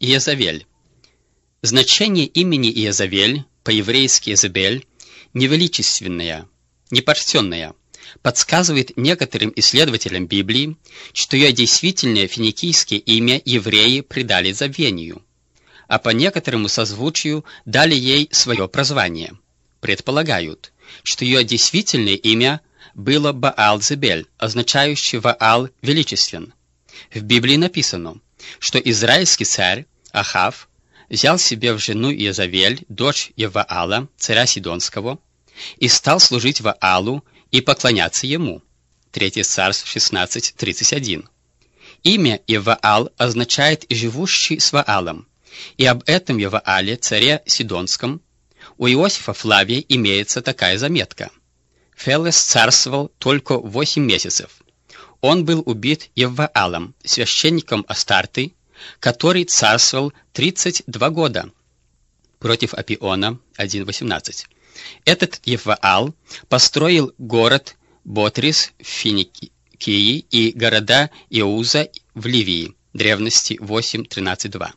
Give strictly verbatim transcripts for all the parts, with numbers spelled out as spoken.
Иезавель. Значение имени Иезавель, по-еврейски Изабель, невеличественная, непочтенная, подсказывает некоторым исследователям Библии, что ее действительное финикийское имя евреи придали забвению, а по некоторому созвучию дали ей свое прозвание. Предполагают, что ее действительное имя было Баал-Зебель, означающее «Ваал величествен». В Библии написано, что израильский царь Ахав взял себе в жену Иезавель, дочь Еваала, царя Сидонского, и стал служить Ваалу и поклоняться ему. Третье Царств шестнадцать тридцать один. Имя Еваал означает «живущий с Ваалом», и об этом Еваале, царе Сидонском, у Иосифа Флавия имеется такая заметка. Фелес царствовал только восемь месяцев. Он был убит Еваалом, священником Астарты, который царствовал тридцать два года против Апиона один восемнадцать. Этот Еваал построил город Ботрис в Финикии и города Иуза в Ливии, древности восемь тринадцать два.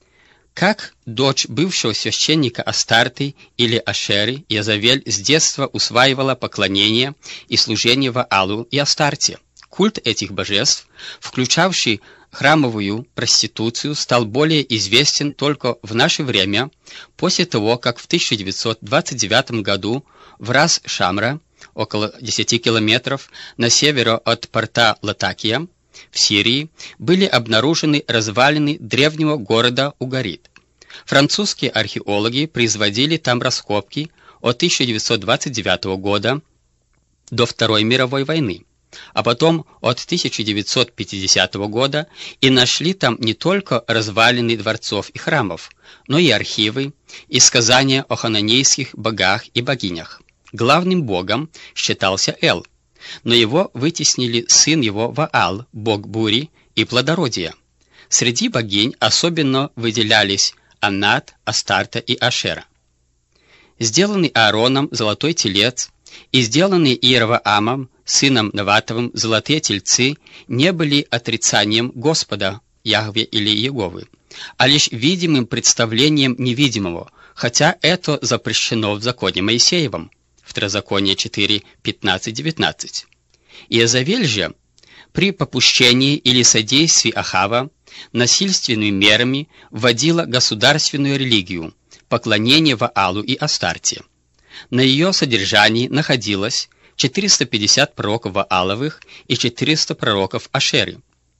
Как дочь бывшего священника Астарты или Ашеры, Иезавель с детства усваивала поклонение и служение Ваалу и Астарте. Культ этих божеств, включавший храмовую проституцию, стал более известен только в наше время, после того, как в тысяча девятьсот двадцать девятом году в Рас-Шамра, около десяти километров на северо от порта Латакия, в Сирии, были обнаружены развалины древнего города Угарит. Французские археологи производили там раскопки от тысяча девятьсот двадцать девятого года до Второй мировой войны, а потом от тысяча девятьсот пятидесятого года и нашли там не только развалины дворцов и храмов, но и архивы и сказания о хананейских богах и богинях. Главным богом считался Эл, но его вытеснили сын его Ваал, бог бури и плодородия. Среди богинь особенно выделялись Анат, Астарта и Ашера. Сделанный Аароном золотой телец и сделанные Иеровоамом, сыном Наватовым, золотые тельцы не были отрицанием Господа, Яхве или Иеговы, а лишь видимым представлением невидимого, хотя это запрещено в законе Моисеевом, Второзаконие четыре пятнадцать девятнадцать. Иезавель же при попущении или содействии Ахава насильственными мерами вводила государственную религию, поклонение Ваалу и Астарте. На ее содержании находилось четыреста пятьдесят пророков Вааловых и четыреста пророков Ашеры,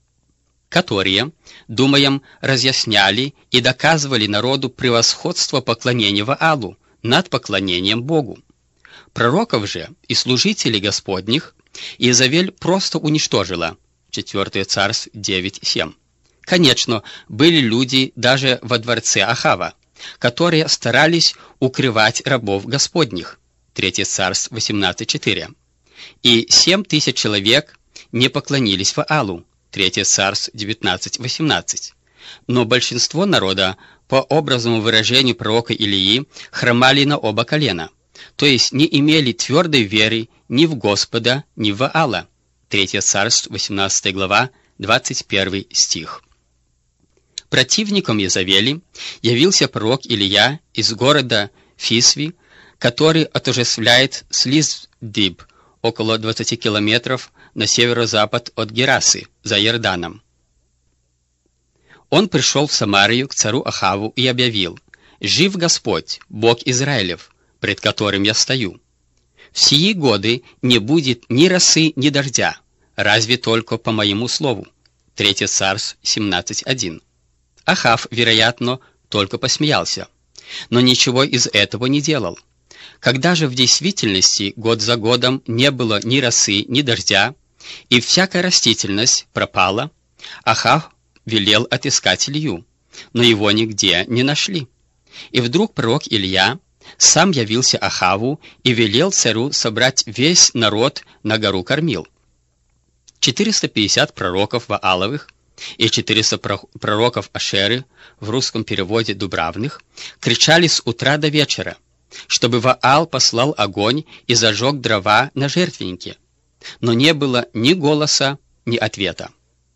которые, думаем, разъясняли и доказывали народу превосходство поклонения Ваалу над поклонением Богу. Пророков же и служителей Господних Иезавель просто уничтожила. Четвертое Царств девять семь. Конечно, были люди даже во дворце Ахава, которые старались укрывать рабов Господних. Третье Царств восемнадцать четыре. И семь тысяч человек не поклонились Ваалу. Третье Царств девятнадцать восемнадцать. Но большинство народа, по образному выражению пророка Илии, хромали на оба колена, то есть не имели твердой веры ни в Господа, ни в Ваала. Третье Царств, восемнадцатая глава, двадцать первый стих. Противником Иезавели явился пророк Илия из города Фисви, который отождествляет Слиздиб, около двадцати километров на северо-запад от Герасы, за Иорданом. Он пришел в Самарию к царю Ахаву и объявил: «Жив Господь, Бог Израилев, пред которым я стою. В сии годы не будет ни росы, ни дождя, разве только по моему слову». Третье Царств семнадцать один. Ахав, вероятно, только посмеялся, но ничего из этого не делал. Когда же в действительности год за годом не было ни росы, ни дождя, и всякая растительность пропала, Ахав велел отыскать Илью, но его нигде не нашли. И вдруг пророк Илья сам явился Ахаву и велел царю собрать весь народ на гору Кормил. четыреста пятьдесят пророков Вааловых и четыреста пророков Ашеры, в русском переводе Дубравных, кричали с утра до вечера, чтобы Ваал послал огонь и зажег дрова на жертвеннике. Но не было ни голоса, ни ответа.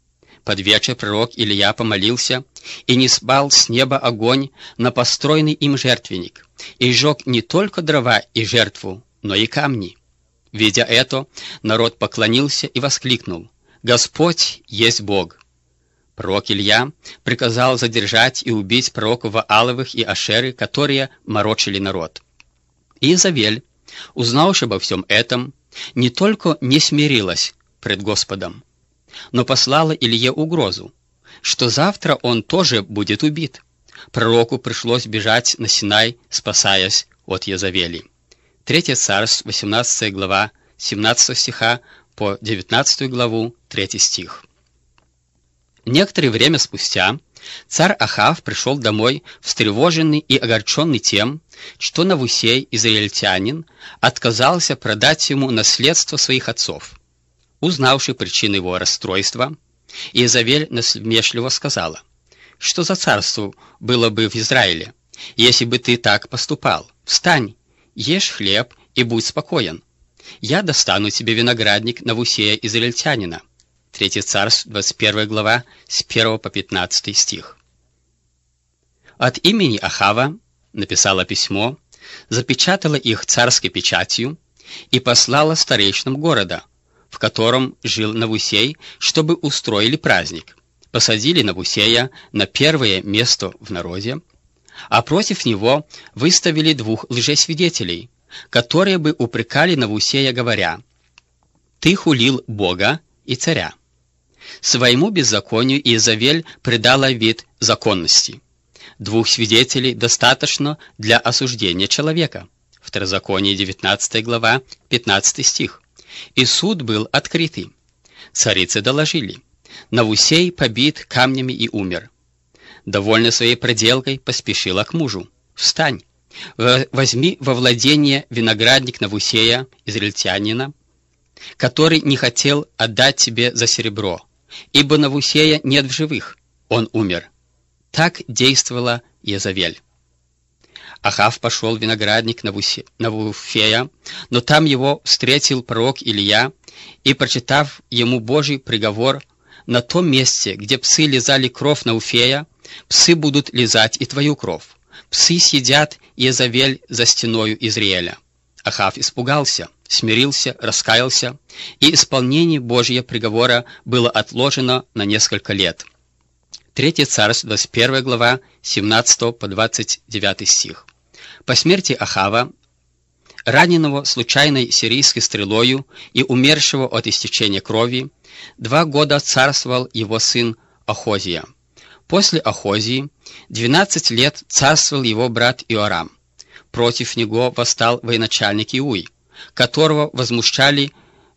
под вечер пророк Илия помолился, и не спал с неба огонь на построенный им жертвенник, и сжег не только дрова и жертву, но и камни. Видя это, народ поклонился и воскликнул: «Господь есть Бог!» Пророк Илья приказал задержать и убить пророков Вааловых и Ашеры, которые морочили народ. Иезавель, узнавши обо всем этом, не только не смирилась пред Господом, но послала Илье угрозу, что завтра он тоже будет убит. Пророку пришлось бежать на Синай, спасаясь от Иезавели. Третье Царств, восемнадцатая глава, семнадцатого стиха по девятнадцатую главу, третий стих. Некоторое время спустя царь Ахав пришел домой встревоженный и огорченный тем, что Навусей, израильтянин, отказался продать ему наследство своих отцов. Узнавши причину его расстройства, Иезавель насмешливо сказала: «Что за царство было бы в Израиле, если бы ты так поступал? Встань, ешь хлеб и будь спокоен. Я достану тебе виноградник Навусея израильтянина». Третье Царств, двадцать первая глава, с первого по пятнадцатый стих. От имени Ахава написала письмо, запечатала их царской печатью и послала старейшинам города, в котором жил Навусей, чтобы устроили праздник. Посадили Навусея на первое место в народе, а против него выставили двух лжесвидетелей, которые бы упрекали Навусея, говоря: «Ты хулил Бога и царя». Своему беззаконию Иезавель придала вид законности. Двух свидетелей достаточно для осуждения человека. Второзаконие, девятнадцатая глава, пятнадцатый стих. И суд был открытый. Царицы доложили: Навусей побит камнями и умер. Довольна своей проделкой, поспешила к мужу: «Встань, возьми во владение виноградник Навусея, израильтянина, который не хотел отдать тебе за серебро, ибо Навусея нет в живых, он умер». Так действовала Иезавель. Ахав пошел в виноградник Навуфея, но там его встретил пророк Илья, и, прочитав ему Божий приговор: «На том месте, где псы лизали кровь Навуфея, псы будут лизать и твою кровь. Псы съедят Иезавель за стеною Израиля». Ахав испугался, смирился, раскаялся, и исполнение Божьего приговора было отложено на несколько лет. Третье Царство, двадцать первая глава, семнадцатого по двадцать девятый стих. По смерти Ахава, раненого случайной сирийской стрелою и умершего от истечения крови, два года царствовал его сын Ахозия. После Ахозии двенадцать лет царствовал его брат Иорам. Против него восстал военачальник Иуй, которого возмущали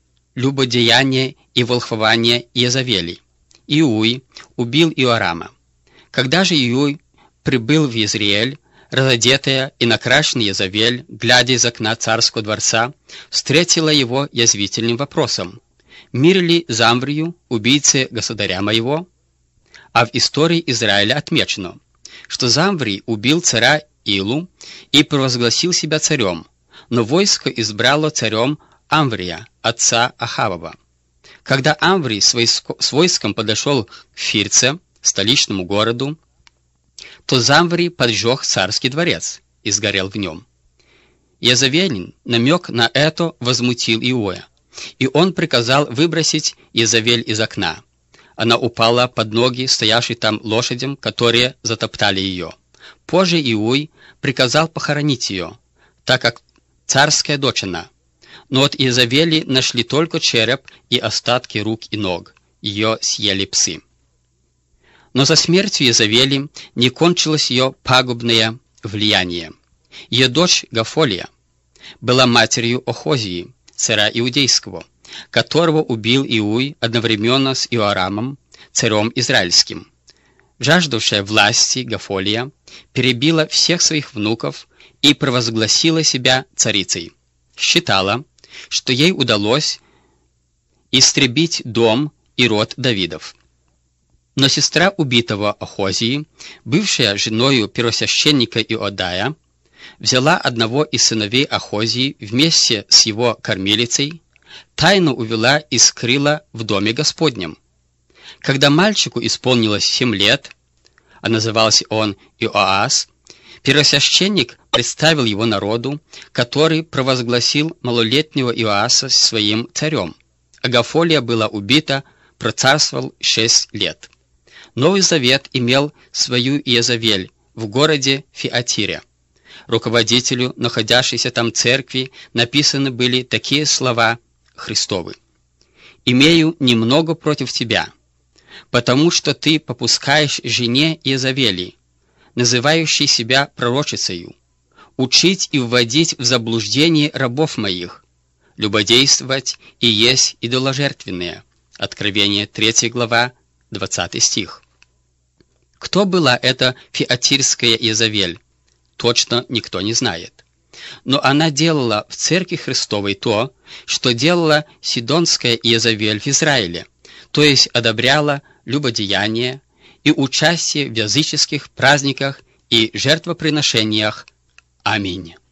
любодеяние и волхвование Иезавели. Иуй убил Иорама. Когда же Иуй прибыл в Израиль, разодетая и накрашенная Иезавель, глядя из окна царского дворца, встретила его язвительным вопросом: «Мир ли Замврию, убийце государя моего?» А в истории Израиля отмечено, что Замврий убил царя Илу и провозгласил себя царем, но войско избрало царем Амврия, отца Ахавова. Когда Амврий с, войско, с войском подошел к Фирце, столичному городу, то Замврий поджег царский дворец и сгорел в нем. Иезавелин намек на это возмутил Иоя, и он приказал выбросить Иезавель из окна. Она упала под ноги стоявшей там лошадям, которые затоптали ее. Позже Иуй приказал похоронить ее, так как царская дочь она. Но от Иезавели нашли только череп и остатки рук и ног. Ее съели псы. Но за смертью Иезавели не кончилось ее пагубное влияние. Ее дочь Гафолия была матерью Ахозии, царя Иудейского, которого убил Иуй одновременно с Иорамом, царем израильским. Жаждавшая власти Гафолия перебила всех своих внуков и провозгласила себя царицей. Считала, что ей удалось истребить дом и род Давидов. Но сестра убитого Ахозии, бывшая женою первосвященника Иодая, взяла одного из сыновей Ахозии вместе с его кормилицей, тайно увела и скрыла в доме Господнем. Когда мальчику исполнилось семь лет, а назывался он Иоас, первосвященник представил его народу, который провозгласил малолетнего Иоаса своим царем. Агафолия была убита, процарствовал шесть лет. Новый Завет имел свою Иезавель в городе Фиатире. Руководителю, находящейся там церкви, написаны были такие слова Христовы: «Имею немного против тебя, потому что ты попускаешь жене Иезавели, называющей себя пророчицею, учить и вводить в заблуждение рабов моих, любодействовать и есть идоложертвенные». Откровение третья глава, двадцатый стих. Кто была эта фиатирская Иезавель? Точно никто не знает. Но она делала в Церкви Христовой то, что делала сидонская Иезавель в Израиле, то есть одобряла любодеяние и участие в языческих праздниках и жертвоприношениях. Аминь.